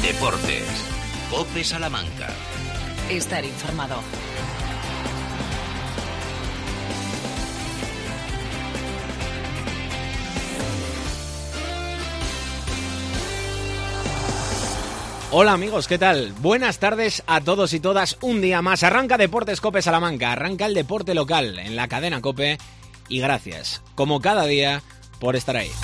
Deportes. COPE Salamanca. Estar informado. Hola amigos, ¿qué tal? Buenas tardes a todos y todas. Un día más arranca Deportes COPE Salamanca, arranca el deporte local en la cadena COPE y gracias, como cada día, por estar ahí.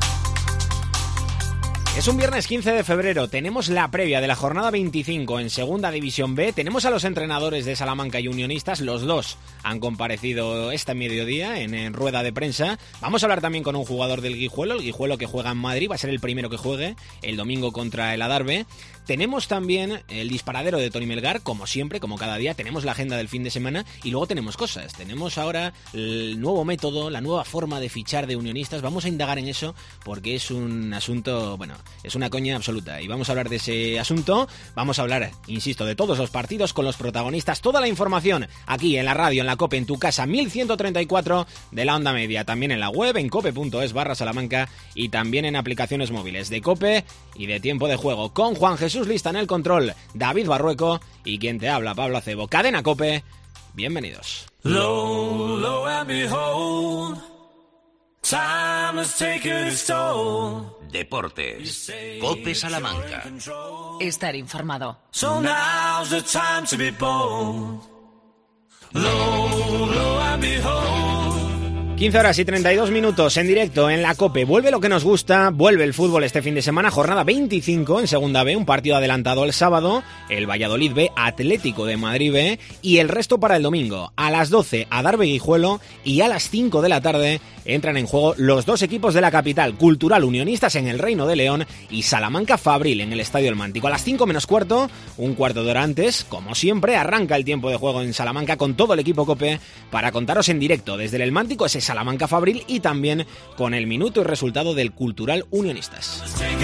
Es un viernes 15 de febrero, tenemos la previa de la jornada 25 en Segunda División B, tenemos a los entrenadores de Salamanca y Unionistas, los dos han comparecido este mediodía en rueda de prensa. Vamos a hablar también con un jugador del Guijuelo, el Guijuelo que juega en Madrid, va a ser el primero que juegue el domingo contra el Adarve. Tenemos también el disparadero de Tony Melgar, como siempre, como cada día, tenemos la agenda del fin de semana y luego tenemos cosas. Tenemos ahora el nuevo método, la nueva forma de fichar de Unionistas, vamos a indagar en eso porque es un asunto, bueno, es una coña absoluta y vamos a hablar de ese asunto, vamos a hablar, insisto, de todos los partidos con los protagonistas, toda la información aquí en la radio, en la COPE, en tu casa, 1134 de la onda media, también en la web, en cope.es/Salamanca y también en aplicaciones móviles de COPE y de Tiempo de Juego, con Juan Jesús Lista en el control, David Barrueco y quien te habla, Pablo Acebo. Cadena COPE, bienvenidos. Low, low and behold, time has taken its toll. Deportes. COPE Salamanca. Estar informado. So now's the time to be bold. Low, low and behold. 15 horas y 32 minutos en directo en la COPE. Vuelve lo que nos gusta, vuelve el fútbol este fin de semana, jornada 25 en Segunda B, un partido adelantado el sábado, el Valladolid B, Atlético de Madrid B, y el resto para el domingo. A las 12, Adarve Guijuelo, y a las 5 de la tarde entran en juego los dos equipos de la capital, Cultural Unionistas en el Reino de León y Salamanca Fabril en el Estadio El Mántico. A las 5 menos cuarto, un cuarto de hora antes, como siempre, arranca el tiempo de juego en Salamanca con todo el equipo COPE para contaros en directo desde el Mántico ese Salamanca Fabril y también con el minuto y resultado del Cultural Unionistas.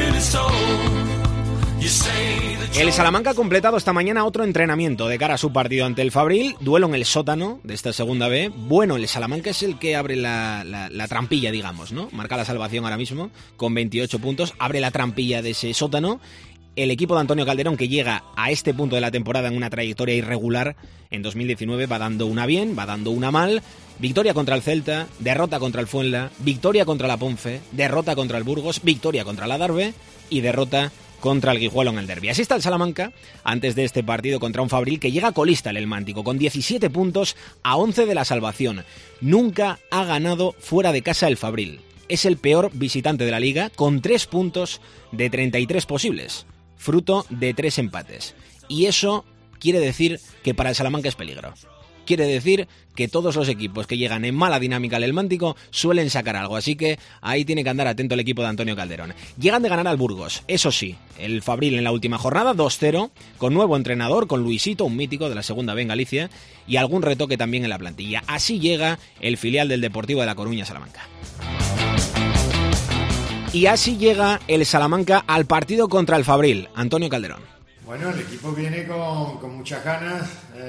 El Salamanca ha completado esta mañana otro entrenamiento de cara a su partido ante el Fabril, duelo en el sótano de esta Segunda B. Bueno, el Salamanca es el que abre la trampilla, digamos, ¿no? Marca la salvación ahora mismo con 28 puntos, abre la trampilla de ese sótano. El equipo de Antonio Calderón, que llega a este punto de la temporada en una trayectoria irregular, en 2019 va dando una bien, va dando una mal. Victoria contra el Celta, derrota contra el Fuenla, victoria contra la Ponfe, derrota contra el Burgos, victoria contra el Adarve y derrota contra el Guijuelo en el derbi. Así está el Salamanca antes de este partido contra un Fabril que llega colista al El Mántico con 17 puntos a 11 de la salvación. Nunca ha ganado fuera de casa el Fabril. Es el peor visitante de la liga con 3 puntos de 33 posibles, fruto de 3 empates. Y eso quiere decir que para el Salamanca es peligro. Quiere decir que todos los equipos que llegan en mala dinámica al El Mántico suelen sacar algo, así que ahí tiene que andar atento el equipo de Antonio Calderón. Llegan de ganar al Burgos, eso sí, el Fabril en la última jornada, 2-0, con nuevo entrenador, con Luisito, un mítico de la Segunda B en Galicia, y algún retoque también en la plantilla. Así llega el filial del Deportivo de La Coruña, Salamanca. Y así llega el Salamanca al partido contra el Fabril, Antonio Calderón. Bueno, el equipo viene con muchas ganas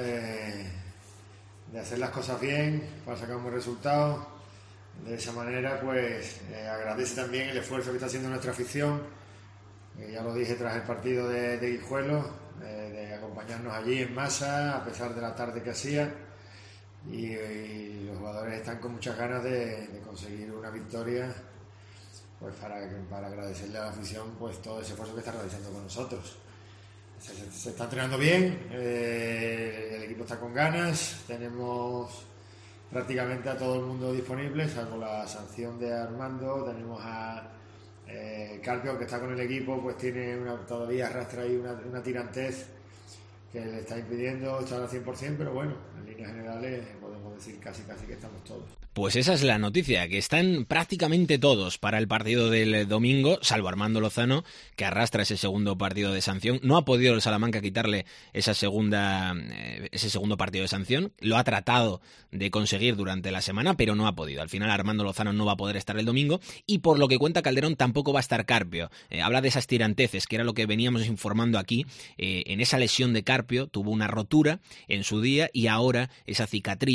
de hacer las cosas bien para sacar un buen resultado. De esa manera, pues agradece también el esfuerzo que está haciendo nuestra afición. Ya lo dije tras el partido de Guijuelo, de acompañarnos allí en masa, a pesar de la tarde que hacía. Y los jugadores están con muchas ganas de conseguir una victoria, pues para agradecerle a la afición pues todo ese esfuerzo que está realizando con nosotros. Se está entrenando bien, el equipo está con ganas, tenemos prácticamente a todo el mundo disponible, salvo la sanción de Armando. Tenemos a Carpio, que está con el equipo, pues tiene todavía arrastra ahí una tirantez que le está impidiendo estar al 100%, pero bueno, en líneas generales podemos decir casi que estamos todos. Pues esa es la noticia, que están prácticamente todos para el partido del domingo, salvo Armando Lozano, que arrastra ese segundo partido de sanción. No ha podido el Salamanca quitarle ese segundo partido de sanción. Lo ha tratado de conseguir durante la semana, pero no ha podido. Al final Armando Lozano no va a poder estar el domingo y por lo que cuenta Calderón tampoco va a estar Carpio. Habla de esas tiranteces, que era lo que veníamos informando aquí. En esa lesión de Carpio tuvo una rotura en su día y ahora esa cicatriz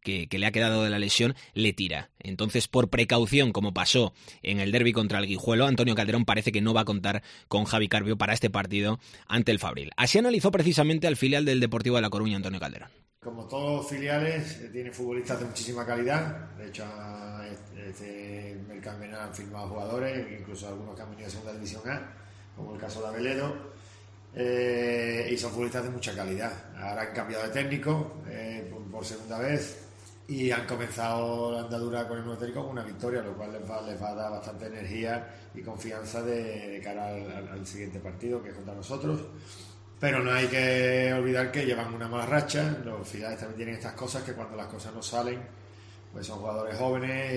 que le ha quedado de la lesión, le tira. Entonces, por precaución, como pasó en el derbi contra el Guijuelo, Antonio Calderón parece que no va a contar con Javi Carbio para este partido ante el Fabril. Así analizó precisamente al filial del Deportivo de La Coruña, Antonio Calderón. Como todos los filiales, tiene futbolistas de muchísima calidad. De hecho, este mercado han firmado jugadores, incluso algunos que han venido de segunda división A, como el caso de Aveledo, y son futbolistas de mucha calidad. Ahora han cambiado de técnico por segunda vez y han comenzado la andadura con el nuevo técnico con una victoria, lo cual les va a dar bastante energía y confianza de cara al siguiente partido, que es contra nosotros. Pero no hay que olvidar que llevan una mala racha. Los filiales también tienen estas cosas, que cuando las cosas no salen, pues son jugadores jóvenes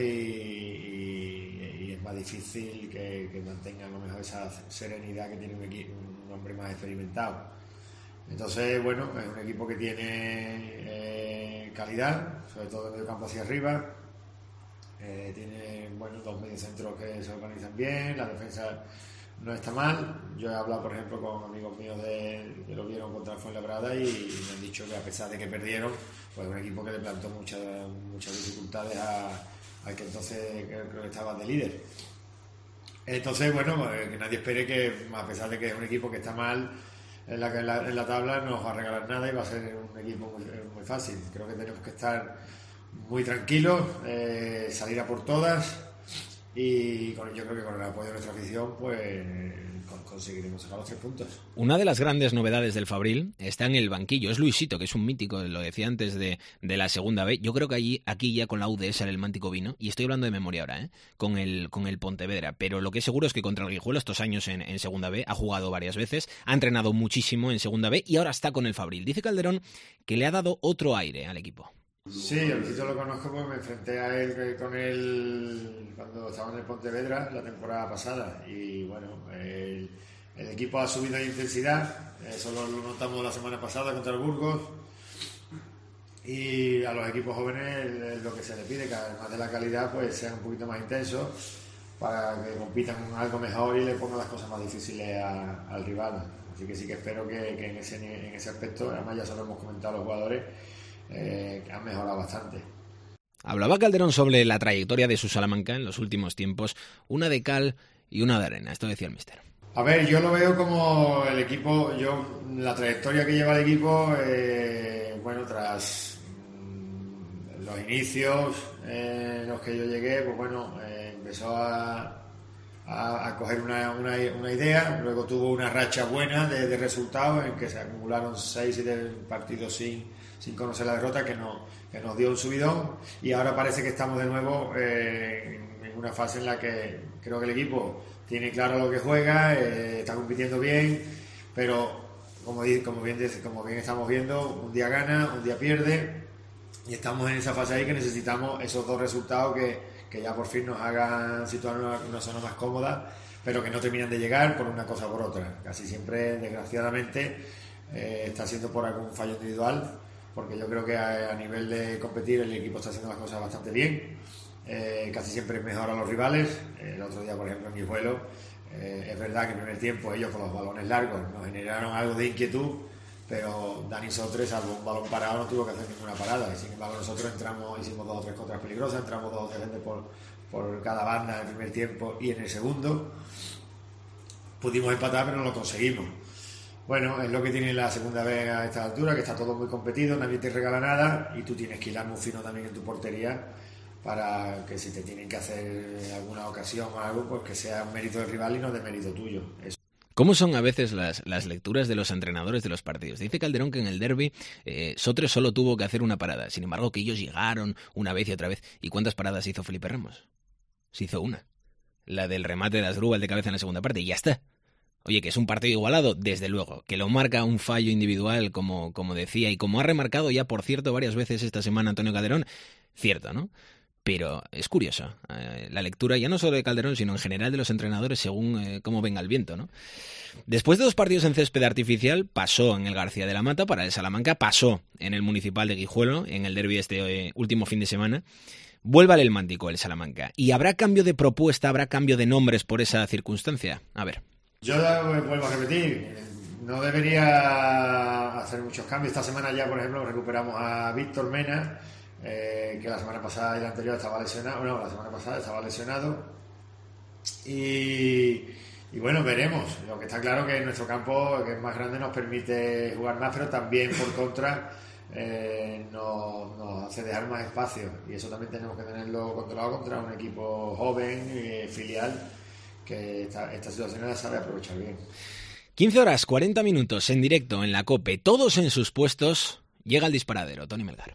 y es más difícil que mantengan a lo mejor esa serenidad que tiene un hombre más experimentado. Entonces, bueno, es un equipo que tiene calidad, sobre todo de medio campo hacia arriba. Tiene, bueno, dos mediocentros que se organizan bien, la defensa no está mal. Yo he hablado, por ejemplo, con amigos míos que lo vieron contra el Fuenlabrada y me han dicho que a pesar de que perdieron, pues es un equipo que le plantó muchas dificultades al que entonces creo que estaba de líder. Entonces, bueno, que nadie espere que, a pesar de que es un equipo que está mal en la tabla, no nos va a regalar nada y va a ser un equipo muy fácil. Creo que tenemos que estar muy tranquilos, salir a por todas. Y yo creo que con el apoyo de nuestra afición pues conseguiremos sacar los 3 puntos. Una de las grandes novedades del Fabril está en el banquillo. Es Luisito, que es un mítico, lo decía antes de la segunda B. Yo creo que aquí ya con la UDS el Mántico vino, y estoy hablando de memoria ahora, con el Pontevedra. Pero lo que es seguro es que contra el Guijuelo estos años en segunda B ha jugado varias veces, ha entrenado muchísimo en segunda B y ahora está con el Fabril. Dice Calderón que le ha dado otro aire al equipo. Sí, a Luisito lo conozco porque me enfrenté a él con él cuando estaba en el Pontevedra la temporada pasada y bueno, el equipo ha subido de intensidad, eso lo notamos la semana pasada contra el Burgos, y a los equipos jóvenes es lo que se les pide, que además de la calidad pues sean un poquito más intensos para que compitan con algo mejor y le pongan las cosas más difíciles al rival. Así que sí que espero que en ese aspecto, además ya se lo hemos comentado a los jugadores, han mejorado bastante. Hablaba Calderón sobre la trayectoria de su Salamanca en los últimos tiempos, una de cal y una de arena. Esto decía el míster. A ver, yo lo veo como el equipo, la trayectoria que lleva el equipo, bueno, tras los inicios en los que yo llegué, pues bueno, empezó a coger una idea, luego tuvo una racha buena de resultados en que se acumularon 6-7 partidos sin conocer la derrota, que nos dio un subidón, y ahora parece que estamos de nuevo en una fase en la que creo que el equipo tiene claro lo que juega, está compitiendo bien, pero como bien estamos viendo, un día gana, un día pierde, y estamos en esa fase ahí que necesitamos esos 2 resultados que ya por fin nos hagan situarnos en una zona más cómoda, pero que no terminan de llegar por una cosa o por otra. Casi siempre, desgraciadamente, está siendo por algún fallo individual, porque yo creo que a nivel de competir el equipo está haciendo las cosas bastante bien. Casi siempre mejora a los rivales. El otro día, por ejemplo, en Guijuelo, es verdad que en el primer tiempo ellos con los balones largos nos generaron algo de inquietud, pero Dani Sotre, salvo un balón parado, no tuvo que hacer ninguna parada, y sin embargo nosotros hicimos 2 o 3 contras peligrosas, entramos 2 o 3 gente por cada banda en el primer tiempo, y en el segundo pudimos empatar pero no lo conseguimos. Bueno, es lo que tiene la segunda vez a esta altura, que está todo muy competido, nadie te regala nada y tú tienes que hilar muy fino también en tu portería para que si te tienen que hacer alguna ocasión o algo, pues que sea un mérito del rival y no de mérito tuyo. Eso. ¿Cómo son a veces las lecturas de los entrenadores de los partidos? Dice Calderón que en el derbi Sotre solo tuvo que hacer una parada, sin embargo que ellos llegaron una vez y otra vez. ¿Y cuántas paradas hizo Felipe Ramos? Se hizo una, la del remate de Asdrúbal de cabeza en la segunda parte, y ya está. Oye, que es un partido igualado, desde luego, que lo marca un fallo individual, como decía, y como ha remarcado ya, por cierto, varias veces esta semana Antonio Calderón, cierto, ¿no? Pero es curioso la lectura, ya no solo de Calderón, sino en general de los entrenadores según cómo venga el viento, ¿no? Después de 2 partidos en césped artificial, pasó en el García de la Mata para el Salamanca, pasó en el Municipal de Guijuelo, en el derbi este último fin de semana. Vuelve al Elmántico el Salamanca. ¿Y habrá cambio de propuesta, habrá cambio de nombres por esa circunstancia? A ver. Yo vuelvo a repetir, no debería hacer muchos cambios. Esta semana ya, por ejemplo, recuperamos a Víctor Mena, que la semana pasada y la anterior estaba lesionado. Bueno, la semana pasada estaba lesionado. Y bueno, veremos. Lo que está claro que nuestro campo, que es más grande, nos permite jugar más, pero también por contra nos hace dejar más espacio, y eso también tenemos que tenerlo controlado contra un equipo joven, filial, que esta situación la sabe aprovechar bien. 15 horas 40 minutos en directo en la COPE, todos en sus puestos. Llega el disparadero, Tony Melgar.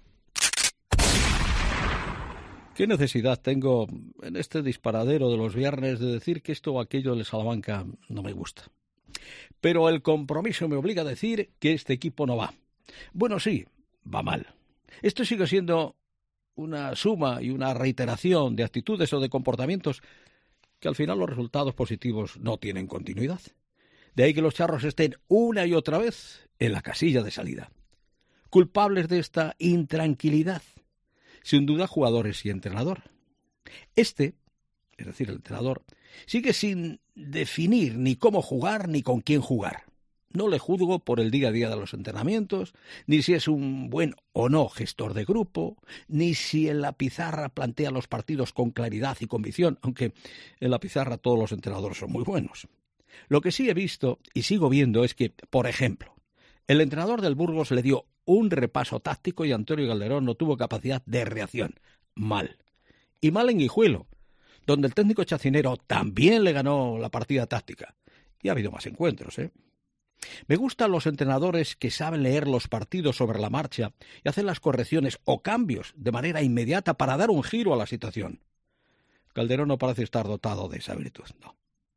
¿Qué necesidad tengo en este disparadero de los viernes de decir que esto o aquello del Salamanca no me gusta? Pero el compromiso me obliga a decir que este equipo no va. Bueno, sí, va mal. Esto sigue siendo una suma y una reiteración de actitudes o de comportamientos que al final los resultados positivos no tienen continuidad. De ahí que los charros estén una y otra vez en la casilla de salida. Culpables de esta intranquilidad, sin duda jugadores y entrenador. Es decir, el entrenador, sigue sin definir ni cómo jugar ni con quién jugar. No le juzgo por el día a día de los entrenamientos, ni si es un buen o no gestor de grupo, ni si en la pizarra plantea los partidos con claridad y convicción, aunque en la pizarra todos los entrenadores son muy buenos. Lo que sí he visto y sigo viendo es que, por ejemplo, el entrenador del Burgos le dio un repaso táctico y Antonio Calderón no tuvo capacidad de reacción. Mal. Y mal en Guijuelo, donde el técnico chacinero también le ganó la partida táctica. Y ha habido más encuentros, Me gustan los entrenadores que saben leer los partidos sobre la marcha y hacen las correcciones o cambios de manera inmediata para dar un giro a la situación. Calderón no parece estar dotado de esa virtud, no.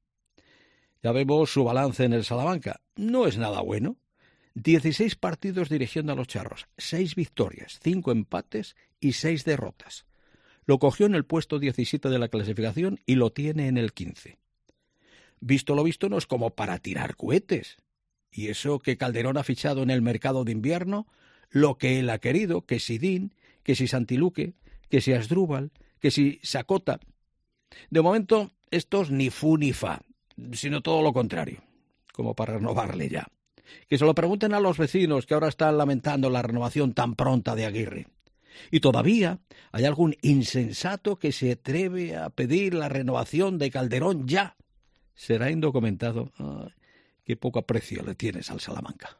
Ya vemos su balance en el Salamanca. No es nada bueno. 16 partidos dirigiendo a los charros, 6 victorias, 5 empates y 6 derrotas. Lo cogió en el puesto 17 de la clasificación y lo tiene en el 15. Visto lo visto, no es como para tirar cohetes. Y eso que Calderón ha fichado en el mercado de invierno, lo que él ha querido, que si Din, que si Santiluque, que si Asdrúbal, que si Sakota. De momento, estos ni fu ni fa, sino todo lo contrario, como para renovarle ya. Que se lo pregunten a los vecinos que ahora están lamentando la renovación tan pronta de Aguirre. Y todavía hay algún insensato que se atreve a pedir la renovación de Calderón ya. Será indocumentado. Ay, qué poco aprecio le tienes al Salamanca.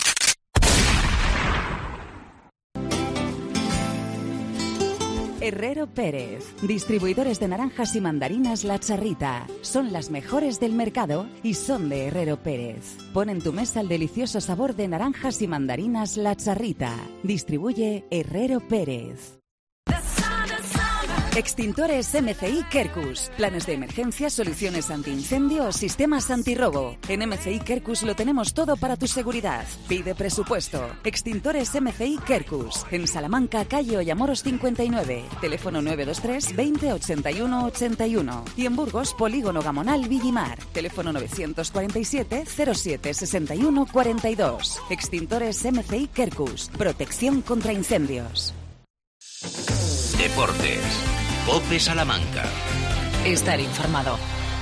Herrero Pérez, distribuidores de naranjas y mandarinas La Charrita. Son las mejores del mercado y son de Herrero Pérez. Pon en tu mesa el delicioso sabor de naranjas y mandarinas La Charrita. Distribuye Herrero Pérez. Extintores MCI Kerkus. Planes de emergencia, soluciones antiincendio o sistemas antirrobo. En MCI Kerkus lo tenemos todo para tu seguridad. Pide presupuesto. Extintores MCI Kerkus. En Salamanca, calle Ollamoros 59. Teléfono 923 20 81 81. Y en Burgos, Polígono Gamonal Villimar. Teléfono 947 07 61 42. Extintores MCI Kerkus. Protección contra incendios. Deportes. COPE Salamanca. Estar informado.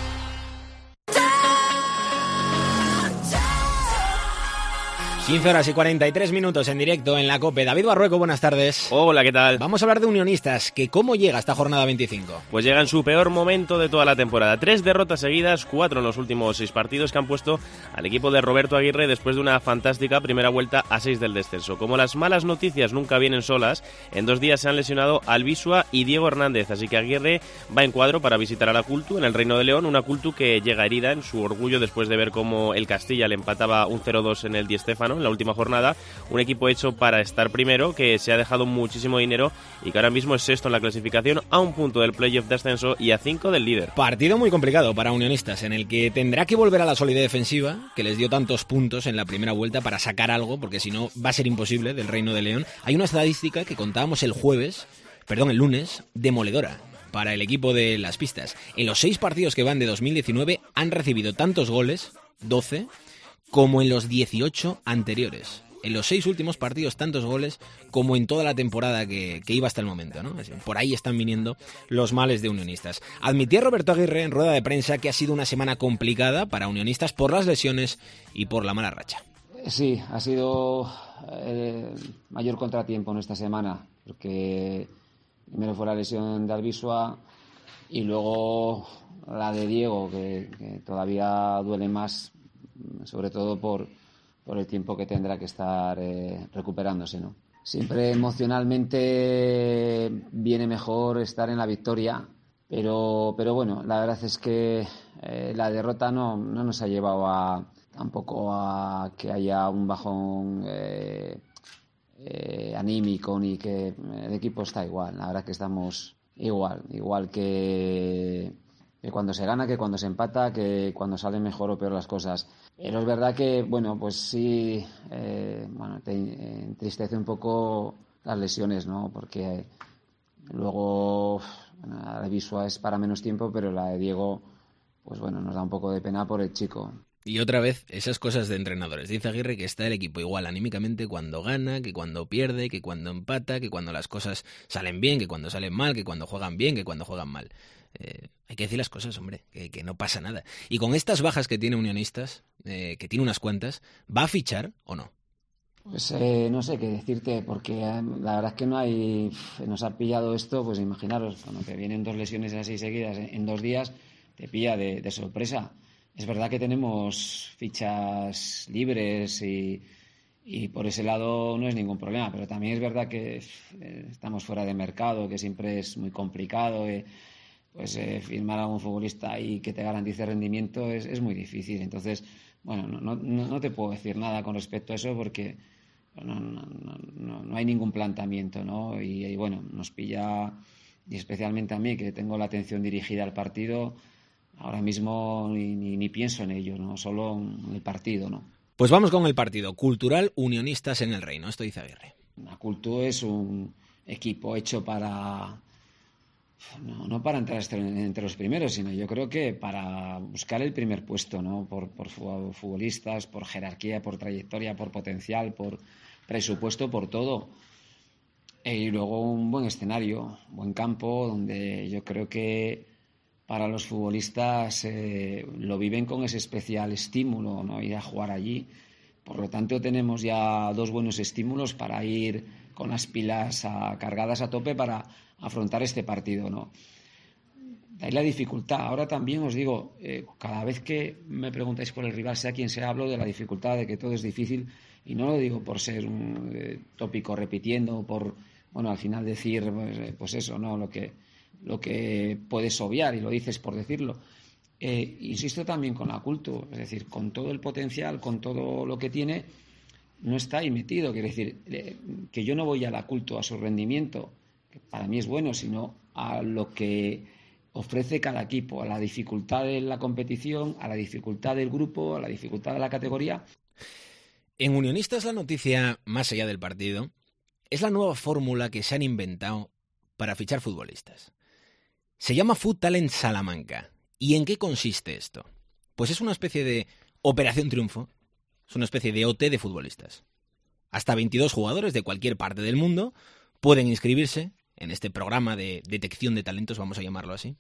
15 horas y 43 minutos en directo en la COPE. David Barrueco, buenas tardes. Hola, ¿qué tal? Vamos a hablar de Unionistas, que ¿cómo llega esta jornada 25? Pues llega en su peor momento de toda la temporada. 3 derrotas seguidas, 4 en los últimos 6 partidos que han puesto al equipo de Roberto Aguirre después de una fantástica primera vuelta a 6 del descenso. Como las malas noticias nunca vienen solas, en 2 días se han lesionado Albisua y Diego Hernández, así que Aguirre va en cuadro para visitar a la Cultu en el Reino de León, una Cultu que llega herida en su orgullo después de ver cómo el Castilla le empataba un 0-2 en el Di Stéfano en la última jornada, un equipo hecho para estar primero, que se ha dejado muchísimo dinero y que ahora mismo es sexto en la clasificación, a un punto del playoff de ascenso y a 5 del líder. Partido muy complicado para Unionistas, en el que tendrá que volver a la solidez defensiva, que les dio tantos puntos en la primera vuelta para sacar algo, porque si no va a ser imposible, del Reino de León. Hay una estadística que contábamos el lunes, demoledora para el equipo de Las Pistas. En los 6 partidos que van de 2019 han recibido tantos goles, 12, como en los 18 anteriores. En los 6 últimos partidos tantos goles como en toda la temporada que iba hasta el momento, ¿no? Por ahí están viniendo los males de Unionistas. Admitía Roberto Aguirre en rueda de prensa que ha sido una semana complicada para Unionistas por las lesiones y por la mala racha. Sí, ha sido el mayor contratiempo en esta semana. porque primero fue la lesión de Albisua y luego la de Diego, que todavía duele más, sobre todo por el tiempo que tendrá que estar recuperándose, ¿no? Siempre emocionalmente viene mejor estar en la victoria, pero bueno, la verdad es que la derrota no nos ha llevado tampoco a que haya un bajón anímico, ni que el equipo está igual. La verdad es que estamos igual que cuando se gana, que cuando se empata, que cuando salen mejor o peor las cosas. Pero es verdad que, bueno, pues sí, te entristece un poco las lesiones, ¿no? Porque luego la de Bisua es para menos tiempo, pero la de Diego, pues bueno, nos da un poco de pena por el chico. Y otra vez, esas cosas de entrenadores. Dice Aguirre que está el equipo igual anímicamente cuando gana, que cuando pierde, que cuando empata, que cuando las cosas salen bien, que cuando salen mal, que cuando juegan bien, que cuando juegan mal. Hay que decir las cosas, hombre, que no pasa nada. Y con estas bajas que tiene Unionistas, que tiene unas cuantas, ¿va a fichar o no? Pues no sé qué decirte, porque la verdad es que nos ha pillado esto, pues imaginaros, cuando te vienen 2 lesiones así seguidas en 2 días, te pilla de sorpresa. Es verdad que tenemos fichas libres y por ese lado no es ningún problema, pero también es verdad que estamos fuera de mercado, que siempre es muy complicado. Firmar a un futbolista y que te garantice rendimiento es muy difícil. Entonces, bueno, no te puedo decir nada con respecto a eso porque no hay ningún planteamiento, ¿no? Y bueno, nos pilla, y especialmente a mí, que tengo la atención dirigida al partido, ahora mismo ni pienso en ello, ¿no? Solo en el partido, ¿no? Pues vamos con el partido. Cultural Unionistas en el Reino. Esto dice Aguirre. La Cultu es un equipo hecho para... No para entrar entre los primeros, sino yo creo que para buscar el primer puesto, ¿no? Por futbolistas, por jerarquía, por trayectoria, por potencial, por presupuesto, por todo. Y luego un buen escenario, buen campo, donde yo creo que para los futbolistas lo viven con ese especial estímulo, ¿no? Ir a jugar allí. Por lo tanto, tenemos ya 2 buenos estímulos para ir con las pilas cargadas a tope para afrontar este partido, ¿no? De ahí la dificultad. Ahora también os digo, cada vez que me preguntáis por el rival, sea quien sea, hablo de la dificultad, de que todo es difícil, y no lo digo por ser un tópico repitiendo, por, bueno, al final decir, pues eso, ¿no? Lo que puedes obviar y lo dices por decirlo. Insisto también con la Cultu, es decir, con todo el potencial, con todo lo que tiene, no está ahí metido. Quiere decir, que yo no voy a la Cultu a su rendimiento, que para mí es bueno, sino a lo que ofrece cada equipo, a la dificultad de la competición, a la dificultad del grupo, a la dificultad de la categoría. En Unionistas, la noticia, más allá del partido, es la nueva fórmula que se han inventado para fichar futbolistas. Se llama Food Talent Salamanca. ¿Y en qué consiste esto? Pues es una especie de Operación Triunfo, es una especie de OT de futbolistas. Hasta 22 jugadores de cualquier parte del mundo pueden inscribirse en este programa de detección de talentos, vamos a llamarlo así.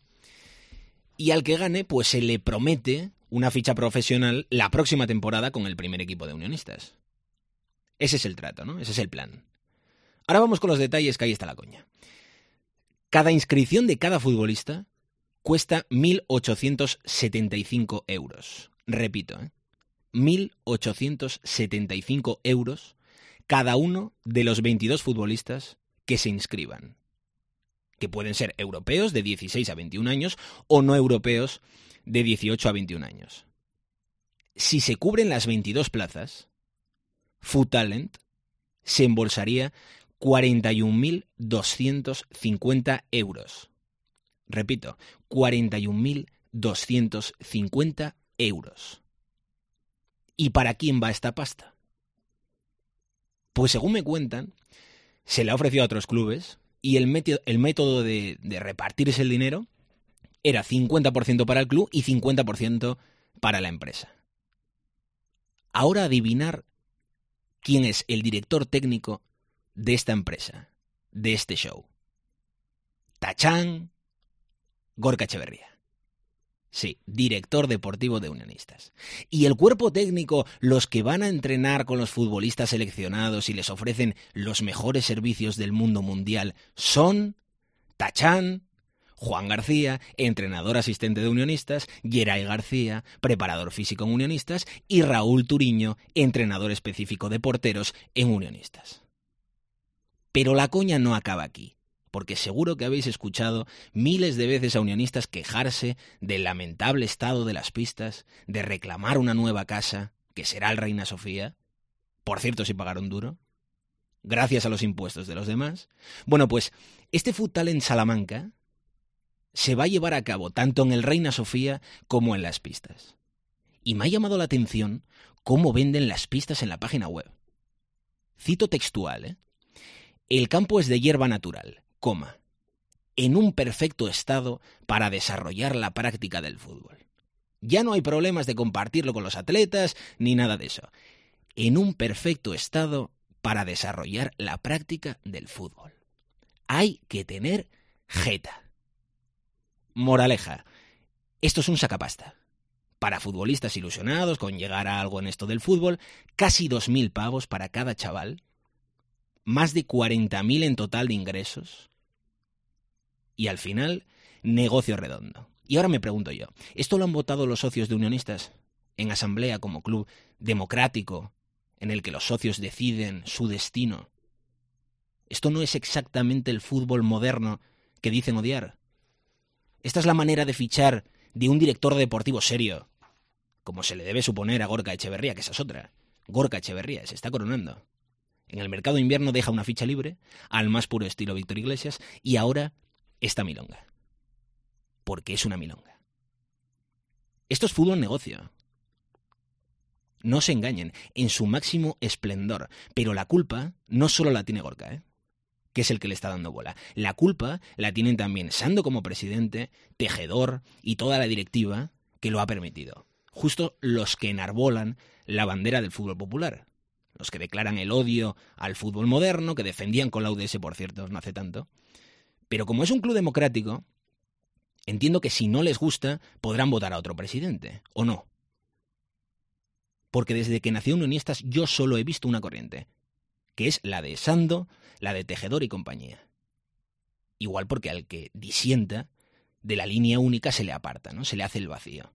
Y al que gane, pues se le promete una ficha profesional la próxima temporada con el primer equipo de Unionistas. Ese es el trato, ¿no? Ese es el plan. Ahora vamos con los detalles, que ahí está la coña. Cada inscripción de cada futbolista cuesta 1.875 euros. Repito, 1.875 euros cada uno de los 22 futbolistas que se inscriban. Que pueden ser europeos de 16 a 21 años o no europeos de 18 a 21 años. Si se cubren las 22 plazas, Food Talent se embolsaría 41.250 euros. Repito, 41.250 euros. ¿Y para quién va esta pasta? Pues según me cuentan, se le ha ofrecido a otros clubes y el método de repartirse el dinero era 50% para el club y 50% para la empresa. Ahora adivinar quién es el director técnico de esta empresa, de este show. Tachán, Gorka Echeverría. Sí, director deportivo de Unionistas. Y el cuerpo técnico, los que van a entrenar con los futbolistas seleccionados y les ofrecen los mejores servicios del mundo mundial, son Tachán, Juan García, entrenador asistente de Unionistas, Geray García, preparador físico en Unionistas, y Raúl Turiño, entrenador específico de porteros en Unionistas. Pero la coña no acaba aquí, porque seguro que habéis escuchado miles de veces a Unionistas quejarse del lamentable estado de las pistas, de reclamar una nueva casa, que será el Reina Sofía. Por cierto, si pagaron duro, gracias a los impuestos de los demás. Bueno, pues este futsal en Salamanca se va a llevar a cabo tanto en el Reina Sofía como en las pistas. Y me ha llamado la atención cómo venden las pistas en la página web. Cito textual, El campo es de hierba natural, en un perfecto estado para desarrollar la práctica del fútbol. Ya no hay problemas de compartirlo con los atletas ni nada de eso. En un perfecto estado para desarrollar la práctica del fútbol. Hay que tener jeta. Moraleja, esto es un sacapasta. Para futbolistas ilusionados con llegar a algo en esto del fútbol, casi 2.000 pavos para cada chaval, más de 40.000 en total de ingresos, y al final, negocio redondo. Y ahora me pregunto yo, ¿esto lo han votado los socios de Unionistas en asamblea como club democrático en el que los socios deciden su destino? ¿Esto no es exactamente el fútbol moderno que dicen odiar? Esta es la manera de fichar de un director deportivo serio, como se le debe suponer a Gorka Echeverría, que esa es otra. Gorka Echeverría se está coronando. En el mercado de invierno deja una ficha libre, al más puro estilo Víctor Iglesias, y ahora esta milonga. Porque es una milonga. Esto es fútbol negocio. No se engañen, en su máximo esplendor. Pero la culpa no solo la tiene Gorka, que es el que le está dando bola. La culpa la tienen también Sando como presidente, Tejedor y toda la directiva que lo ha permitido. Justo los que enarbolan la bandera del fútbol popular. Los que declaran el odio al fútbol moderno, que defendían con la UDS, por cierto, no hace tanto. Pero como es un club democrático, entiendo que si no les gusta, podrán votar a otro presidente, ¿o no? Porque desde que nació Unionistas yo solo he visto una corriente, que es la de Sando, la de Tejedor y compañía. Igual porque al que disienta de la línea única se le aparta, ¿no? Se le hace el vacío.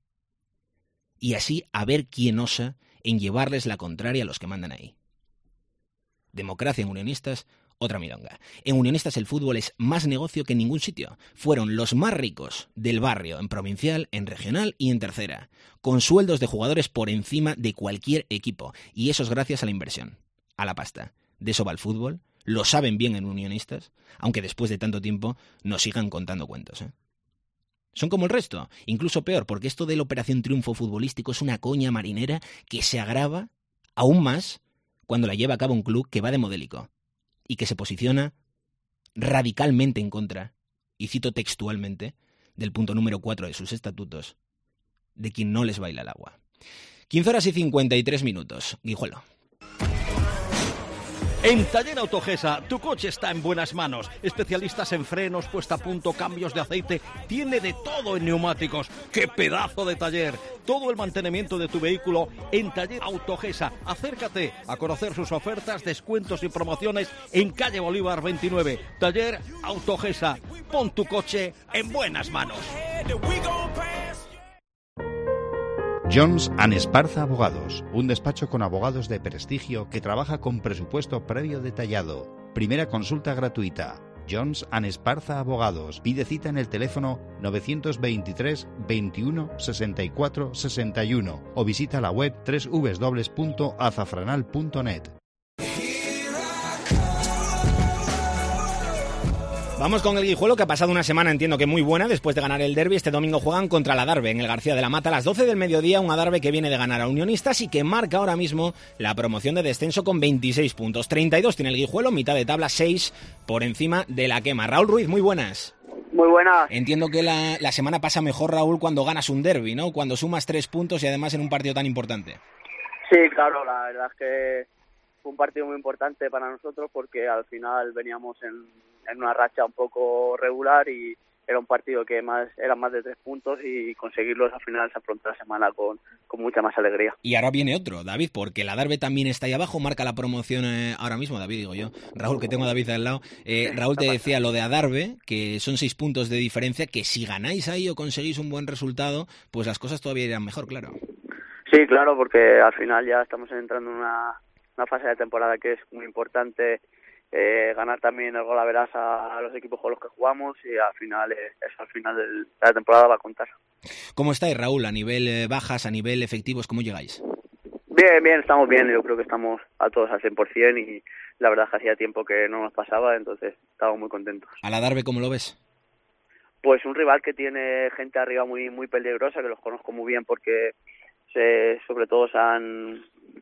Y así a ver quién osa en llevarles la contraria a los que mandan ahí. Democracia en Unionistas, otra milonga. En Unionistas el fútbol es más negocio que en ningún sitio. Fueron los más ricos del barrio, en provincial, en regional y en tercera, con sueldos de jugadores por encima de cualquier equipo. Y eso es gracias a la inversión, a la pasta. De eso va el fútbol, lo saben bien en Unionistas, aunque después de tanto tiempo nos sigan contando cuentos, Son como el resto, incluso peor, porque esto de la Operación Triunfo futbolístico es una coña marinera que se agrava aún más cuando la lleva a cabo un club que va de modélico y que se posiciona radicalmente en contra, y cito textualmente, del punto número 4 de sus estatutos, de quien no les baila el agua. 15:53, Guijuelo. En Taller Autogesa, tu coche está en buenas manos. Especialistas en frenos, puesta a punto, cambios de aceite. Tiene de todo en neumáticos. ¡Qué pedazo de taller! Todo el mantenimiento de tu vehículo en Taller Autogesa. Acércate a conocer sus ofertas, descuentos y promociones en calle Bolívar 29. Taller Autogesa. Pon tu coche en buenas manos. Jones & Esparza Abogados, un despacho con abogados de prestigio que trabaja con presupuesto previo detallado. Primera consulta gratuita. Jones & Esparza Abogados. Pide cita en el teléfono 923 21 64 61 o visita la web www.azafranal.net. Vamos con el Guijuelo, que ha pasado una semana, entiendo que muy buena, después de ganar el derbi. Este domingo juegan contra la Adarve en el García de la Mata a las 12 del mediodía, un Adarve que viene de ganar a Unionistas y que marca ahora mismo la promoción de descenso con 26 puntos. 32 tiene el Guijuelo, mitad de tabla, 6 por encima de la quema. Raúl Ruiz, muy buenas. Muy buenas. Entiendo que la semana pasa mejor, Raúl, cuando ganas un derbi, ¿no? Cuando sumas 3 puntos y además en un partido tan importante. Sí, claro, la verdad es que fue un partido muy importante para nosotros porque al final veníamos en una racha un poco regular y era un partido que eran más de 3 puntos y conseguirlos al final se afronta la semana con mucha más alegría. Y ahora viene otro, David, porque la Adarve también está ahí abajo, marca la promoción ahora mismo, David digo yo, Raúl, que tengo a David al lado. Raúl te decía lo de Adarve, que son 6 puntos de diferencia, que si ganáis ahí o conseguís un buen resultado, pues las cosas todavía irán mejor, claro. Sí, claro, porque al final ya estamos entrando en una fase de temporada que es muy importante, ganar también el golaveras a los equipos con los que jugamos y al final eso al final de la temporada va a contar. ¿Cómo estáis, Raúl? A nivel bajas, a nivel efectivos, ¿cómo llegáis? Bien, estamos bien. Yo creo que estamos a todos al 100% y la verdad es que hacía tiempo que no nos pasaba, entonces estamos muy contentos. ¿A la Adarve cómo lo ves? Pues un rival que tiene gente arriba muy muy peligrosa, que los conozco muy bien porque sobre todo han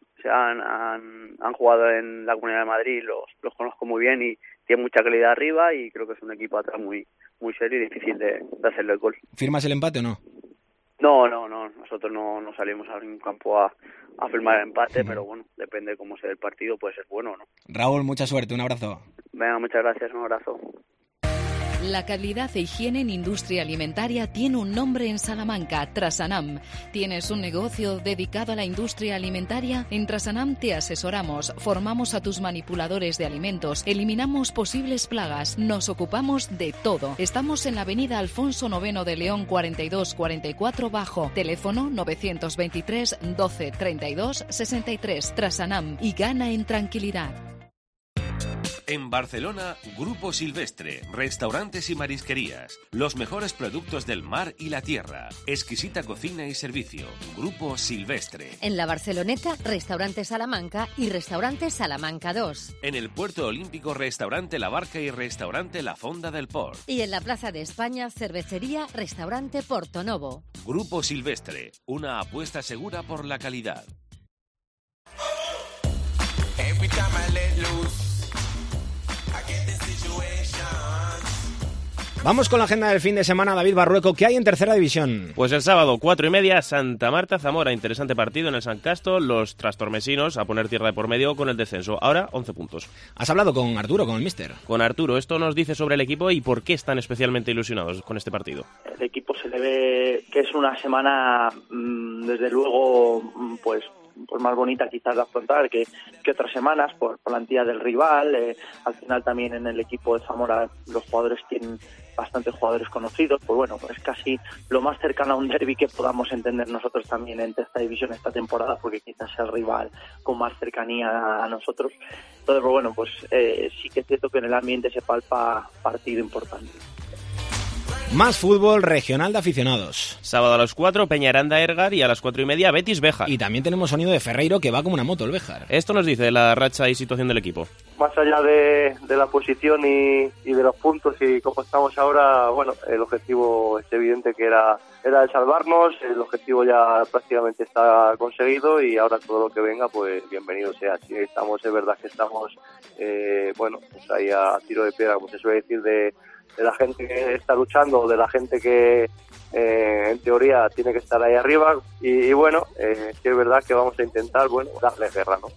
jugado en la Comunidad de Madrid, los conozco muy bien y tienen mucha calidad arriba y creo que es un equipo atrás muy muy serio y difícil de hacerle el gol. ¿Firmas el empate o no? No, nosotros no salimos a ningún campo a firmar el empate, pero bueno, depende de cómo sea el partido, puede ser bueno o no. Raúl, mucha suerte, un abrazo. Venga, muchas gracias, un abrazo. La calidad e higiene en industria alimentaria tiene un nombre en Salamanca, Trasanam. ¿Tienes un negocio dedicado a la industria alimentaria? En Trasanam te asesoramos, formamos a tus manipuladores de alimentos, eliminamos posibles plagas, nos ocupamos de todo. Estamos en la avenida Alfonso IX de León 4244 Bajo, teléfono 923 12 32 63. Trasanam y gana en tranquilidad. En Barcelona, Grupo Silvestre, restaurantes y marisquerías, los mejores productos del mar y la tierra, exquisita cocina y servicio. Grupo Silvestre. En la Barceloneta, Restaurante Salamanca y Restaurante Salamanca 2. En el Puerto Olímpico, Restaurante La Barca y Restaurante La Fonda del Port. Y en la Plaza de España, Cervecería Restaurante Portonovo. Grupo Silvestre, una apuesta segura por la calidad. Vamos con la agenda del fin de semana, David Barrueco. ¿Qué hay en tercera división? Pues el sábado, 4:30, Santa Marta, Zamora. Interesante partido en el San Casto. Los trastormesinos a poner tierra de por medio con el descenso. Ahora, 11 puntos. ¿Has hablado con Arturo, con el míster? Con Arturo. Esto nos dice sobre el equipo y por qué están especialmente ilusionados con este partido. El equipo se le ve que es una semana, desde luego, pues más bonita quizás de afrontar que otras semanas por la entidad del rival. Al final también en el equipo de Zamora los jugadores tienen bastantes jugadores conocidos, pues bueno, pues casi lo más cercano a un derbi que podamos entender nosotros también en esta división esta temporada, porque quizás sea el rival con más cercanía a nosotros. Entonces, pues bueno, pues sí que es cierto que en el ambiente se palpa partido importante. Más fútbol regional de aficionados. Sábado a las 4, Peñaranda Ergar y a las 4:30, Betis Béjar. Y también tenemos sonido de Ferreiro que va como una moto el Béjar. Esto nos dice la racha y situación del equipo. Más allá de la posición y de los puntos y cómo estamos ahora, bueno, el objetivo es evidente que era el salvarnos, el objetivo ya prácticamente está conseguido y ahora todo lo que venga, pues bienvenido sea. Si estamos, es verdad que estamos, bueno, pues ahí a tiro de piedra, como se suele decir, de la gente que está luchando, de la gente que en teoría tiene que estar ahí arriba y bueno, sí es verdad que vamos a intentar, bueno, darle guerra, ¿no?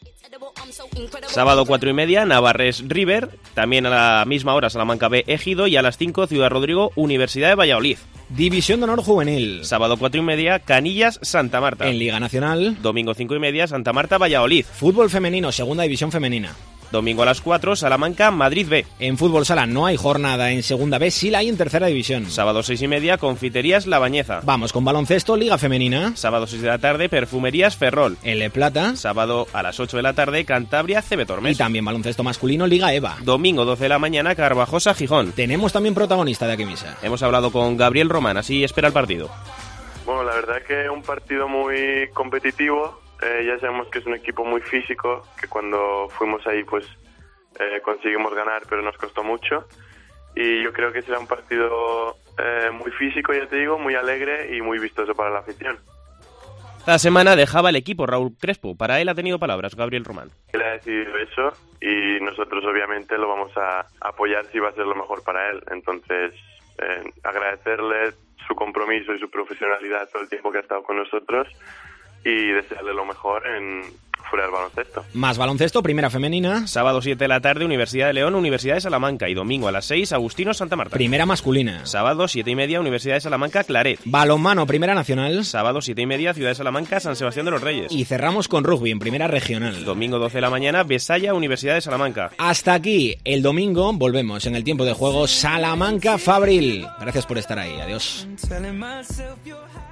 Sábado 4:30, Navarres River, también a la misma hora Salamanca B Ejido y a las 5 Ciudad Rodrigo Universidad de Valladolid. División de Honor Juvenil. Sábado 4:30, Canillas Santa Marta. En Liga Nacional. Domingo 5:30, Santa Marta Valladolid. Fútbol femenino, segunda división femenina. Domingo a las 4, Salamanca, Madrid B. En fútbol sala no hay jornada en segunda B, sí la hay en tercera división. Sábado 6:30, Confiterías La Bañeza. Vamos con baloncesto, Liga Femenina. Sábado 6 de la tarde, Perfumerías Ferrol. En Le Plata. Sábado a las 8 de la tarde, Cantabria CB Tormes. Y también baloncesto masculino, Liga EVA. Domingo 12 de la mañana, Carvajosa Gijón. Tenemos también protagonista de aquí misa. Hemos hablado con Gabriel Román, así espera el partido. Bueno, la verdad es que es un partido muy competitivo. Ya sabemos que es un equipo muy físico, que cuando fuimos ahí pues conseguimos ganar, pero nos costó mucho. Y yo creo que será un partido muy físico, ya te digo, muy alegre y muy vistoso para la afición. Esta semana dejaba el equipo Raúl Crespo. Para él ha tenido palabras Gabriel Román. Él ha decidido eso y nosotros obviamente lo vamos a apoyar si va a ser lo mejor para él. Entonces, agradecerle su compromiso y su profesionalidad todo el tiempo que ha estado con nosotros y desearle lo mejor en fuera del baloncesto. Más baloncesto, primera femenina. Sábado 7 de la tarde, Universidad de León, Universidad de Salamanca. Y domingo a las 6, Agustino Santa Marta. Primera masculina. Sábado 7:30, Universidad de Salamanca, Claret. Balonmano, primera nacional. Sábado 7:30, Ciudad de Salamanca, San Sebastián de los Reyes. Y cerramos con rugby en primera regional. Domingo 12 de la mañana, Besaya, Universidad de Salamanca. Hasta aquí el domingo, volvemos en el tiempo de juego Salamanca-Fabril. Gracias por estar ahí, adiós.